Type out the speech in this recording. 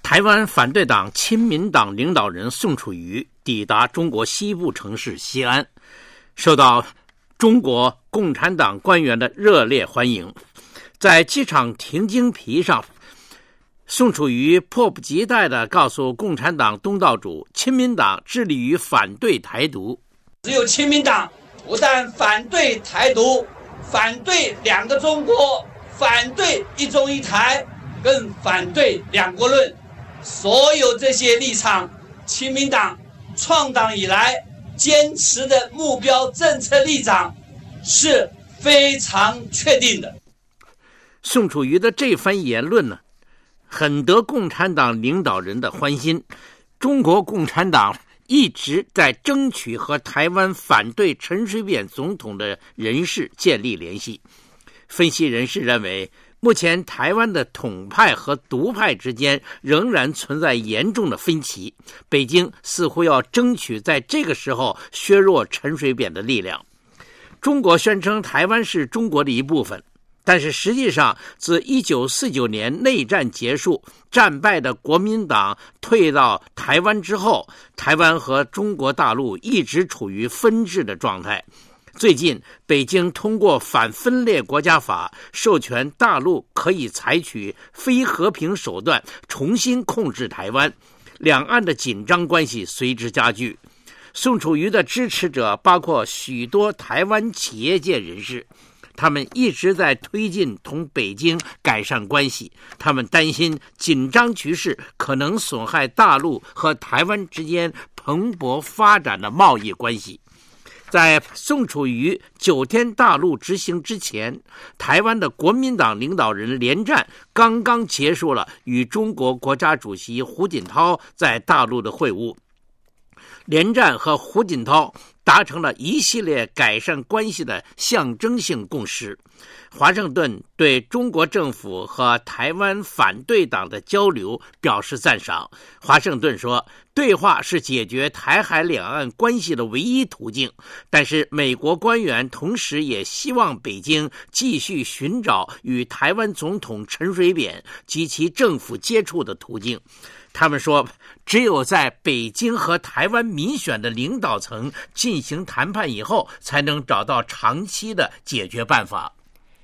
台湾反对党亲民党领导人宋楚瑜抵达中国西部城市西安，受到中国共产党官员的热烈欢迎。在机场停机坪上，宋楚瑜迫不及待地告诉共产党东道主，亲民党致力于反对台独。 只有亲民党不但反对台独，反对两个中国，反对一中一台，更反对两国论。所有这些立场，亲民党创党以来坚持的目标政策立场是非常确定的。 宋楚瑜的这番言论呢，很得共产党领导人的欢心。中国共产党一直在争取和台湾反对陈水扁总统的人士建立联系。分析人士认为，目前台湾的统派和独派之间仍然存在严重的分歧，北京似乎要争取在这个时候削弱陈水扁的力量。中国宣称台湾是中国的一部分，但是实际上自1949年内战结束，战败的国民党退到台湾之后，台湾和中国大陆一直处于分治的状态。最近，北京通过反分裂国家法，授权大陆可以采取非和平手段重新控制台湾，两岸的紧张关系随之加剧。宋楚瑜的支持者包括许多台湾企业界人士，他们一直在推进同北京改善关系，他们担心紧张局势可能损害大陆和台湾之间蓬勃发展的贸易关系。在宋楚瑜9天大陆之行之前，台湾的国民党领导人连战刚刚结束了与中国国家主席胡锦涛在大陆的会晤。连战和胡锦涛达成了一系列改善关系的象征性共识。华盛顿对中国政府和台湾反对党的交流表示赞赏。华盛顿说，对话是解决台海两岸关系的唯一途径，但是美国官员同时也希望北京继续寻找与台湾总统陈水扁及其政府接触的途径。他们说，只有在北京和台湾民选的领导层进行谈判以后，才能找到长期的解决办法。